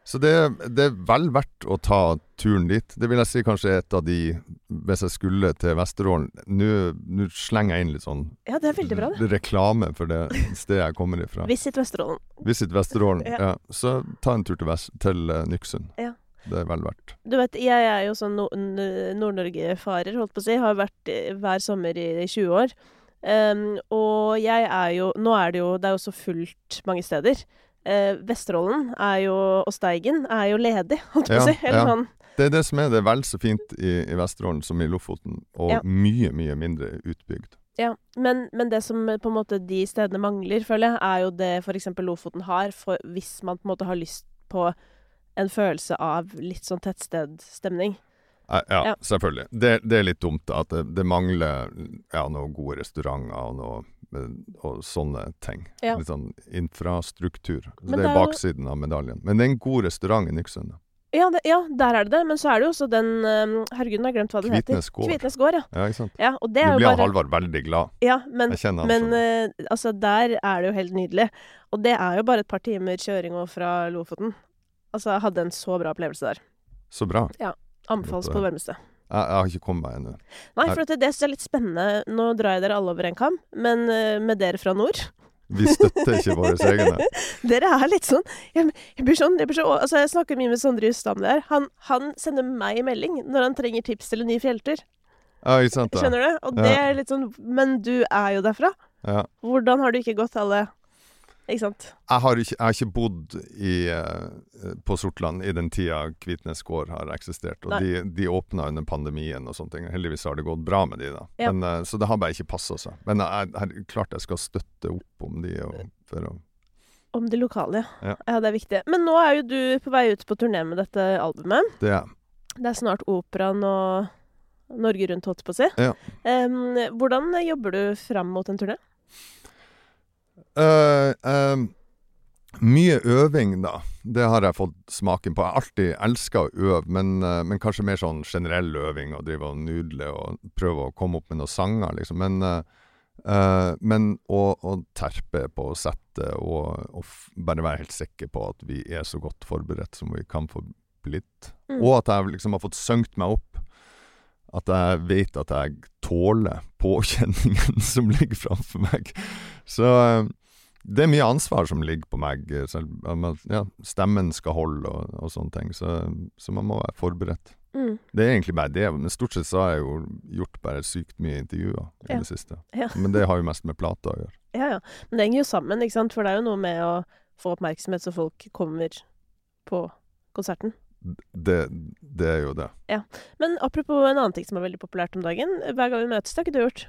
Så det, det er vel verdt å ta turen dit. Det vil jeg si kanskje er et av de, hvis jeg skulle til Vesterålen, nå, nå slenger jeg inn litt sånn Ja, det er veldig bra det. reklame for det stedet jeg kommer ifra. Visit Vesterålen. Visit Vesterålen, Ja. ja. Så ta en tur til, Vest, til uh, Nyksund. Ja. Det er vel verdt. Du vet, jeg er jo sånn no n- Nord-Norge-farer, holdt på å si. Har vært eh, hver sommer i, i tjue år. Um, og jeg er jo Nå er det jo Det er jo så fullt mange steder. Uh, Vesterålen er jo og Steigen er jo ledig, holdt på å Ja, si. Eller ja. sånn. Det er det som er det vel så fint i, i Vesterålen som i Lofoten, og Ja. mye, mye mindre utbygd. Ja, men, men det som eh, på en måte de stedene mangler, føler jeg, er jo det for eksempel Lofoten har, for hvis man på en måte har lyst på en følelse av litt sånn tettstedstemning. Eh, Ja, Ja. selvfølgelig. Det, det er litt dumt da, at det, det mangler ja, noen gode restauranter og, noe, og sånne ting. Ja. Litt sånn infrastruktur. Så Men det det er er jo- baksiden av medaljen. Men det er en god restaurant i Nyksund. da. Ja, det, ja, der er det det. Men så er det jo også den um, Herregud, nå har jeg glemt hva den heter. Kvitnes gård. Kvitnes gård, ja. Ja, ikke sant? ja. Og det Nå er jo blir bare Halvard veldig glad. Ja, men, Jeg kjenner han men sånn. eh, altså, der er det jo helt nydelig. Og det er jo bare et par timer kjøring over fra Lofoten. Altså, jeg hadde en så bra opplevelse der. Så bra. Anbefales på det varmeste. Jeg, jeg har ikke kommet meg ennå. Nei, for at det, det synes jeg er litt spennende. Nå drar jeg dere alle over en kam, men eh, med dere fra nord Vi støtter ikke våre egne. Dere er litt sånn Jeg, jeg blir sånn, jeg, blir så, altså, jeg snakker mye med Sondre Justad om det her. Han, han sender meg melding når han trenger tips til en ny fjelltur. Ja, ikke sant da? Skjønner du? Og det er litt sånn Men du er jo derfra. Ja. Hvordan har du ikke gått alle Ikke sant? Jeg har ikke, jeg har ikke bodd i, eh, på Sortland i den tida Kvitnes gård har eksistert. Og Nei. de, de åpna under pandemien og sånne ting. Heldigvis har det gått bra med de da. Ja. Men, eh, så det har bare ikke passet seg. Men jeg har klart jeg skal støtte opp om de. Og, for å, Om det lokale, Ja. ja. Det er viktig. Men nå er jo du på vei ut på turné med dette albumet. det er Det er snart Operaen og Norge Rundt, holdt på å si. Ja. Em, hvordan jobber du fram mot en turné? Eh, eh, mye øving da. Det har jeg fått smaken på. Jeg har alltid elsket å øve, men, eh, men kanskje mer sånn generell øving, og drive og nudle og prøve å komme opp med noen sanger, liksom. Men, eh, eh, men å, å terpe på settet, og, og f bare være helt sikker på at vi er så godt forberedt som vi kan få blitt. Mm. Og at jeg liksom har fått søngt meg opp. At jeg vet at jeg tåler påkjenningen som ligger framfor meg. Så eh, det er mye ansvar som ligger på meg. Selv, ja, stemmen skal holde og, og sånne ting. Så, så man må være forberedt. Mm. Det er egentlig bare det. Men stort sett så har jeg jo gjort bare sykt mye intervjuer i Ja. det siste. Ja. Men det har jo mest med plata å gjøre. Ja, ja. Men det henger jo sammen, ikke sant? For det er jo noe med å få oppmerksomhet så folk kommer på konserten. Det, det er jo det. Men apropos en annen ting som er veldig populært om dagen. Hver gang vi møtes, det har ikke du gjort.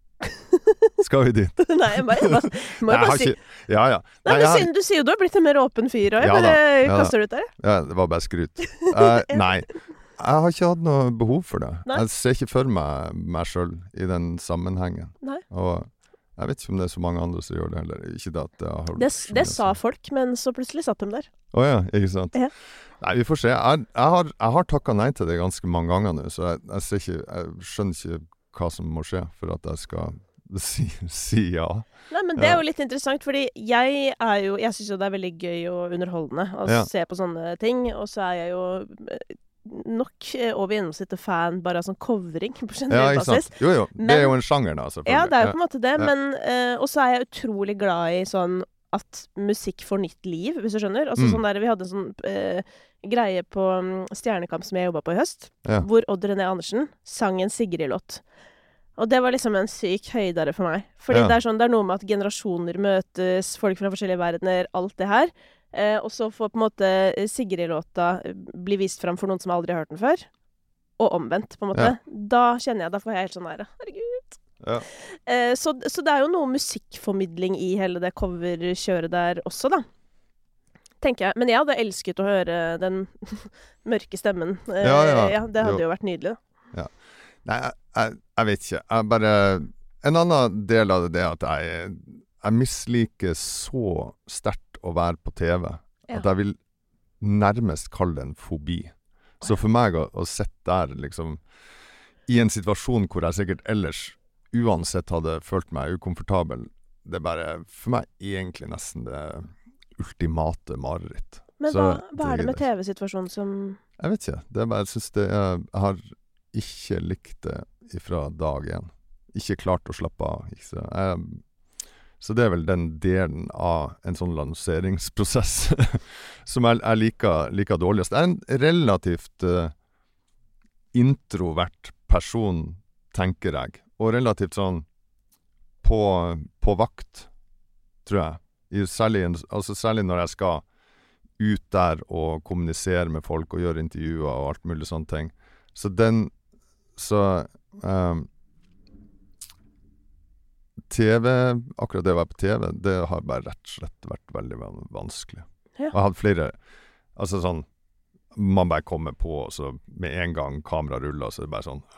Skal vi dit? Nei, jeg bare, jeg bare, må Nei, jeg jeg bare har si ikke... Ja, ja. Nei, Nei, men jeg har- siden du sier jo du har blitt en mer åpen fyr, og jeg Ja da, bare ja da. kaster det ut der. Ja, det var bare skryt. Eh, nei, jeg har ikke hatt noe behov for det. Nei. Jeg ser ikke for meg meg selv i den sammenhengen. Nei. Og jeg vet ikke om det er så mange andre som gjør det heller. Ikke det at jeg har Det, det sa folk, men så plutselig satt de der. Åja, ikke sant? Ja. Nei, vi får se. Jeg, jeg har, jeg har takket nei til det ganske mange ganger nå, så jeg, jeg, ser ikke, jeg skjønner ikke hva som må skje for at jeg skal si, si ja. Nei, men det er Ja. jo litt interessant, fordi jeg er jo Jeg syns jo det er veldig gøy og underholdende å Ja. se på sånne ting, og så er jeg jo eh, nok eh, over gjennomsnittet fan bare av sånn covring på Ja, generell ikke sant? basis. Jo, jo. Men- det er jo en sjanger da, selvfølgelig. Ja, det er jo på en måte det, Ja. men eh, Og så er jeg utrolig glad i sånn at musikk får nytt liv, hvis du skjønner. Altså Mm. sånn der, Vi hadde en sånn eh, greie på mm, Stjernekamp som jeg jobba på i høst, Ja. hvor Odd René Andersen sang en Sigrid-låt. Og det var liksom en syk høydare for meg. Fordi Ja. det er sånn, det er noe med at generasjoner møtes, folk fra forskjellige verdener, alt det her. Eh, og så får på en måte Sigrid-låta eh, bli vist fram for noen som aldri har hørt den før. Og omvendt, på en måte. Da kjenner jeg, da får jeg helt sånn der herregud. Ja. Eh, så, så det er jo noe musikkformidling i hele det coverkjøret der også, da. Tenker jeg. Men jeg hadde elsket å høre den mørke stemmen. Eh, Ja, ja. Det hadde Jo. jo vært nydelig. Da. Nei, jeg, jeg, jeg vet ikke. Jeg bare... En annen del av det er at jeg, jeg misliker så sterkt å være på T V, Ja. at jeg vil nærmest kalle det en fobi. Så for meg å, å sitte der liksom i en situasjon hvor jeg sikkert ellers uansett hadde følt meg ukomfortabel, det er bare for meg egentlig nesten det ultimate mareritt. Men Så hva, hva er det det med gidder T V-situasjonen som Jeg vet ikke. Det er bare, jeg synes det er, jeg har ikke likt det ifra dag én. Ikke klart å slappe av. Ikke så, jeg, så det er vel den delen av en sånn lanseringsprosess som jeg, jeg liker, liker dårligst. Jeg er en relativt uh, introvert person, tenker jeg. Og relativt sånn på, på vakt, tror jeg. I, særlig, altså særlig når jeg skal ut der og kommunisere med folk og gjøre intervjuer og alt mulig sånne ting. Så den, så um, T V, akkurat det å være på T V, det har bare rett og slett vært veldig vanskelig. Ja. Jeg har hatt flere, altså sånn, man bare kommer på, og så med en gang kamera ruller, så er det bare sånn,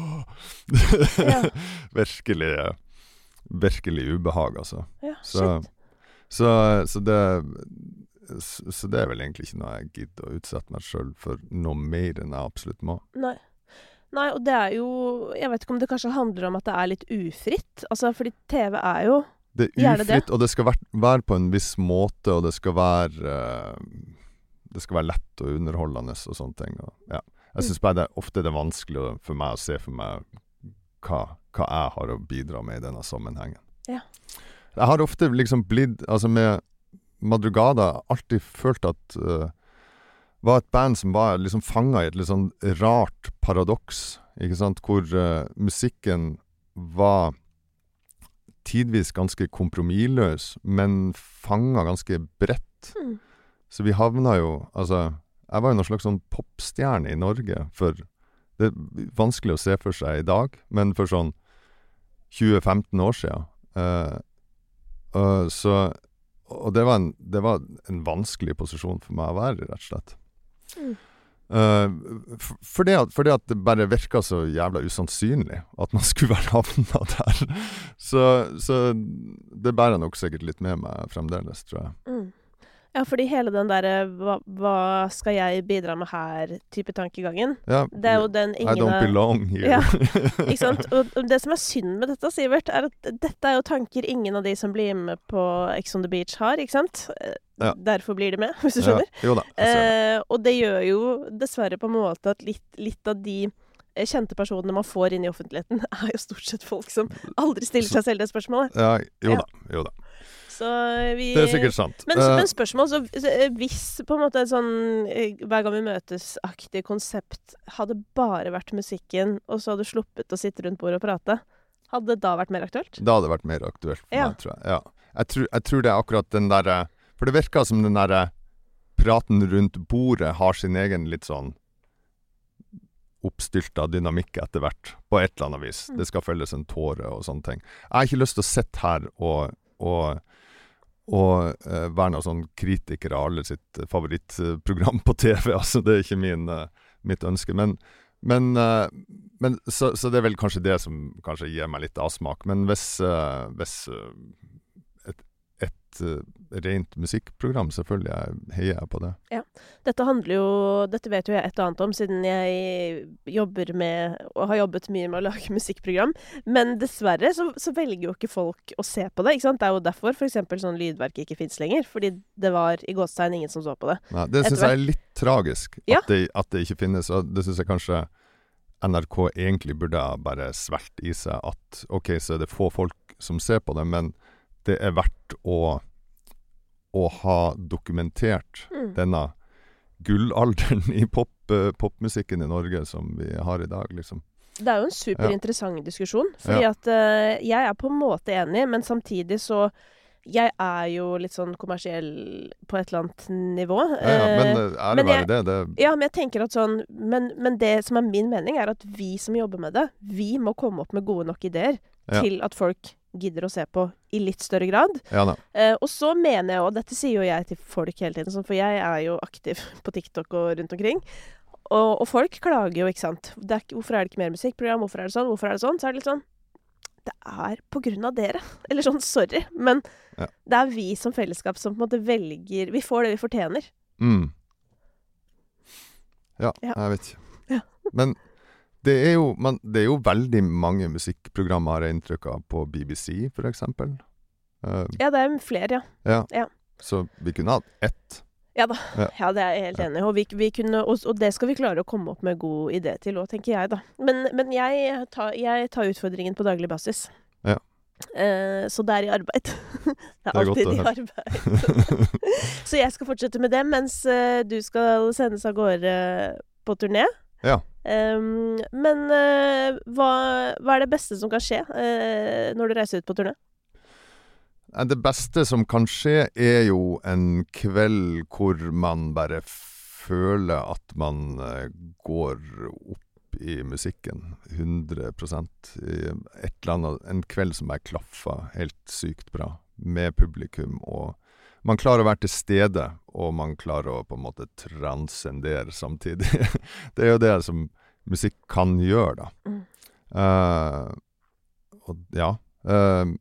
Ja. virkelig, virkelig ubehag, altså. Ja, Så, shit. så, så det, så, så det er vel egentlig ikke noe jeg gidder å utsette meg selv for noe mer enn jeg absolutt må. Nei. Nei, og det er jo Jeg vet ikke om det kanskje handler om at det er litt ufritt. Altså, fordi T V er jo Det er Gjerne det. ufritt, og det skal være, være på en viss måte, og det skal være eh, det skal være lett og underholdende og sånne ting. Og, ja. Jeg synes bare det ofte er det vanskelig å- for meg å se for meg hva, hva jeg har å bidra med i denne sammenhengen. Ja. Jeg har ofte liksom blitt, altså med Madrugada, alltid følt at uh, var et band som var liksom fanget i et litt sånn rart paradoks, ikke sant? Hvor uh, musikken var tidvis ganske kompromissløs, men fanget ganske bredt. Mm. Så vi havna jo, altså, jeg var jo noen slags sånn popstjerne i Norge, for det er vanskelig å se for seg i dag, men for sånn tjue til femten år siden. Uh, uh, så, og det var, en, det var en vanskelig posisjon for meg å være, rett og slett. Mm. Uh, for, fordi, at, fordi at det bare virket så jævla usannsynlig at man skulle være havna der. Så, så det bærer nok sikkert litt med meg fremdeles, tror jeg. Mm. Ja, fordi hele den der hva, hva skal jeg bidra med her-type tankegangen, Ja, det er jo den I ingen don't av- belong here. Ja, ikke sant? Og, og det som er synd med dette, Sivert, er at dette er jo tanker ingen av de som blir med på Ex on the Beach har, ikke sant? Eh, Ja. Derfor blir de med, hvis du Ja, skjønner. jo da, jeg ser det. Eh, og det gjør jo dessverre på en måte at litt, litt av de eh, kjente personene man får inn i offentligheten, er jo stort sett folk som aldri stiller seg selv det spørsmålet. Ja, jo Ja. da, jo da. Så vi Det er sikkert sant. Men, Eh, men spørsmål, så, så eh, hvis på en måte et sånn eh, hver gang vi møtes-aktig konsept hadde bare vært musikken, og så hadde du sluppet å sitte rundt bordet og prate, hadde det da vært mer aktuelt? Da hadde det vært mer aktuelt for Ja. meg, tror jeg. Ja. Jeg, tror, jeg tror det er akkurat den der, for det virker som den der praten rundt bordet har sin egen litt sånn oppstylta dynamikk etter hvert, på et eller annet vis. Mm. Det skal felles en tåre og sånne ting. Jeg har ikke lyst til å sitte her og, og, og eh, være noen sånn kritiker av alle sitt eh, favorittprogram på T V. Altså, det er ikke min, eh, mitt ønske. Men, men, eh, men så, så det er vel kanskje det som kanskje gir meg litt avsmak. Men hvis, eh, hvis eh, et, et eh, rent musikkprogram, selvfølgelig jeg heier jeg på det. Dette handler jo Dette vet jo jeg et og annet om, siden jeg jobber med, og har jobbet mye med å lage musikkprogram. Men dessverre så, så velger jo ikke folk å se på det, ikke sant? Det er jo derfor for eksempel sånn lydverk ikke finnes lenger, fordi det var i gåstegn ingen som så på det. Nei, det synes Etter jeg er litt tragisk, Ja. at, det, at det ikke finnes. Og det synes jeg kanskje N R K egentlig burde ha bare svelgt i seg at ok, så er det få folk som ser på det, men det er verdt å, å ha dokumentert Mm. denne gullalderen i pop, eh, popmusikken i Norge som vi har i dag, liksom. Det er jo en superinteressant diskusjon, fordi Ja. at eh, jeg er på en måte enig, men samtidig så jeg er jo litt sånn kommersiell på et eller annet nivå. Ja, ja, men Eh, eh, ære men være jeg- det, det Ja, men jeg tenker at sånn men, men det som er min mening, er at vi som jobber med det, vi må komme opp med gode nok ideer Ja. til at folk gidder å se på i litt større grad. Ja da. Eh, og så mener jeg, og dette sier jo jeg til folk hele tiden, sånn, for jeg er jo aktiv på TikTok og rundt omkring, og, og folk klager jo, ikke sant. Det er, ikke- hvorfor er det ikke mer musikkprogram? Hvorfor er det sånn? Hvorfor er det sånn? Så er det litt sånn det er på grunn av dere. Eller sånn, sorry, men Ja. det er vi som fellesskap som på en måte velger Vi får det vi fortjener. Mm. Ja, Ja. jeg vet ikke. Ja. Men det er, jo, man, det er jo veldig mange musikkprogrammer, har jeg inntrykk av, på B B C, for eksempel. Eh, Ja, det er flere, ja. ja. Ja. Så vi kunne hatt ett. Ja da, Ja. ja, det er jeg helt enig i. Og, vi, vi kunne, og, og det skal vi klare å komme opp med god idé til òg, tenker jeg, da. Men, men jeg, tar, jeg tar utfordringen på daglig basis. Ja. Eh, så det er i arbeid. det er, Det er godt alltid å i høre. arbeid. Så jeg skal fortsette med det, mens eh, du skal sendes av gårde på turné. Ja. Um, men eh, hva, hva er det beste som kan skje eh, når du reiser ut på turné? Eh, Det beste som kan skje er jo en kveld hvor man bare føler at man eh, går opp i musikken, hundre prosent. I et eller annet, en kveld som bare klaffer helt sykt bra med publikum, og man klarer å være til stede, og man klarer å på en måte transcendere samtidig. Det er jo det som musikk kan gjøre, da. Mm. Eh, og ja, eh,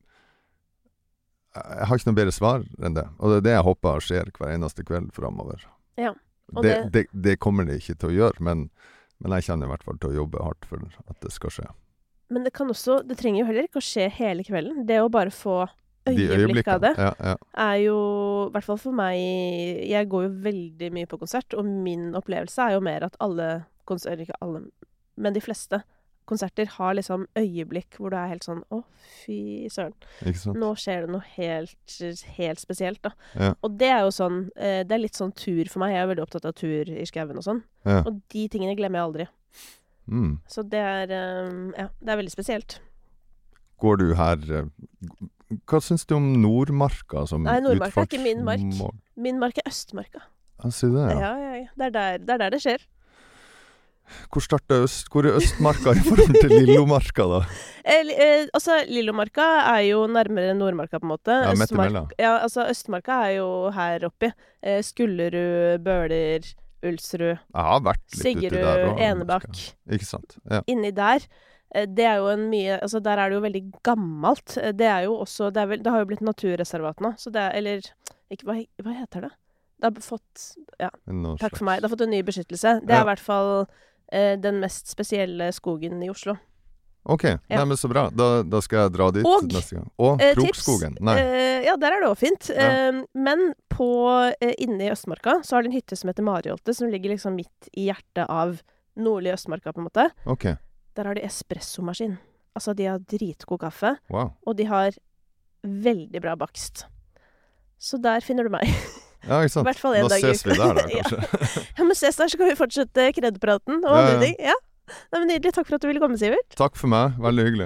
jeg har ikke noe bedre svar enn det, og det er det jeg håper skjer hver eneste kveld fremover. Ja, og Det, det- det, det kommer det ikke til å gjøre, men, men jeg kjenner i hvert fall til å jobbe hardt for at det skal skje. Men det kan også, det trenger jo heller ikke å skje hele kvelden. Det å bare få De øyeblikk av det, Ja, ja. er jo, i hvert fall for meg, jeg går jo veldig mye på konsert, og min opplevelse er jo mer at alle konserter, ikke alle, men de fleste konserter har liksom øyeblikk hvor du er helt sånn, å fy søren, Ikke sant? nå skjer det noe helt, helt spesielt da. Ja. Og det er jo sånn, eh, det er litt sånn tur for meg, jeg er veldig opptatt av tur i skauen og sånn, Ja. og de tingene glemmer jeg aldri. Mm. Så det er, eh, ja, det er veldig spesielt. Går du her eh, Hva syns du om Nordmarka som Nei, Nordmarka er ikke min mark. utfartsmål? Min mark er Østmarka. Ja, sier du det, ja. Ja, ja, ja. Det er der det, er der det skjer. Hvor starter Øst, hvor er Østmarka i forhold til Lillomarka, da? Eh, li- eh, altså, Lillomarka er jo nærmere Nordmarka, på en måte. Ja, midt Østmark- imellom. ja, altså, Østmarka er jo her oppi. Eh, Skullerud, Bøler, Ulsrud, Jeg har vært litt uti Siggerud, der. og- Enebakk. Ikke sant? Ja. Inni der, eh, det er jo en mye Altså, der er det jo veldig gammelt. Eh, Det er jo også Det, er vel, det har jo blitt naturreservat nå, så det er Eller ikke, hva, he- hva heter det? Det har fått Ja, Noe takk for slags- meg. Det har fått en ny beskyttelse. Det Ja. er i hvert fall eh, den mest spesielle skogen i Oslo. Ok, Ja. nei, men så bra. Da, da skal jeg dra dit Og, neste gang. Og Eh, tips. Krokskogen. Nei. Eh, ja, der er det òg fint. Ja. Eh, men på, eh, inne i Østmarka så har de en hytte som heter Mariholte, som ligger liksom midt i hjertet av nordlige Østmarka, på en måte. Ok, Der har de espressomaskin. Altså, de har dritgod kaffe, wow. og de har veldig bra bakst. Så der finner du meg. Ja, ikke I sant. hvert fall en Da dag i ses vi uka. der, da, Ja. kanskje. Ja, men ses der, så kan vi fortsette kredpraten og Ja, ja. andre ting. Ja. Nei, men Nydelig. Takk for at du ville komme, Sivert. Takk for meg. Veldig hyggelig.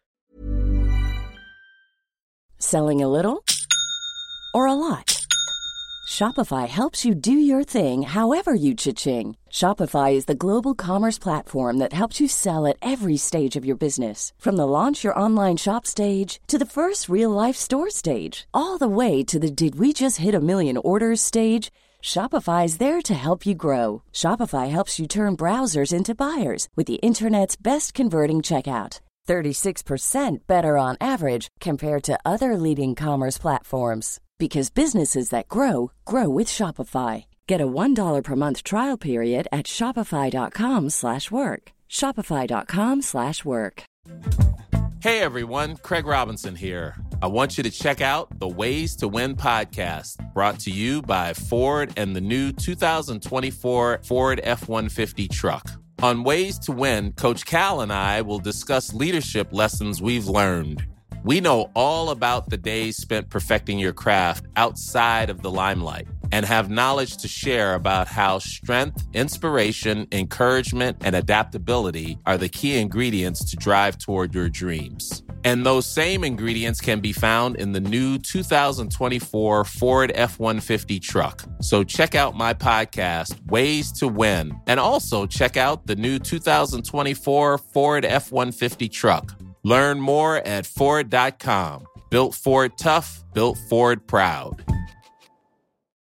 Selling a little or a lot? Shopify helps you do your thing however you cha-ching. Shopify is the global commerce platform that helps you sell at every stage of your business. From the launch your online shop stage to the first real-life store stage, all the way to the did we just hit a million orders stage. Shopify is there to help you grow. Shopify helps you turn browsers into buyers with the internet's best converting checkout. thirty-six percent better on average compared to other leading commerce platforms. Because businesses that grow, grow with Shopify. Get a one dollar per month trial period at shopify.com slash work. Shopify.com slash work. Hey everyone, Craig Robinson here. I want you to check out the Ways to Win podcast, brought to you by Ford and the new two thousand twenty-four Ford F one fifty truck. On Ways to Win, Coach Cal and I will discuss leadership lessons we've learned. We know all about the days spent perfecting your craft outside of the limelight and have knowledge to share about how strength, inspiration, encouragement, and adaptability are the key ingredients to drive toward your dreams. And those same ingredients can be found in the new two thousand twenty-four Ford F one fifty truck. So check out my podcast, Ways to Win, and also check out the new two thousand twenty-four Ford F one fifty truck. Learn more at Ford dot com. Built Ford tough, built Ford proud.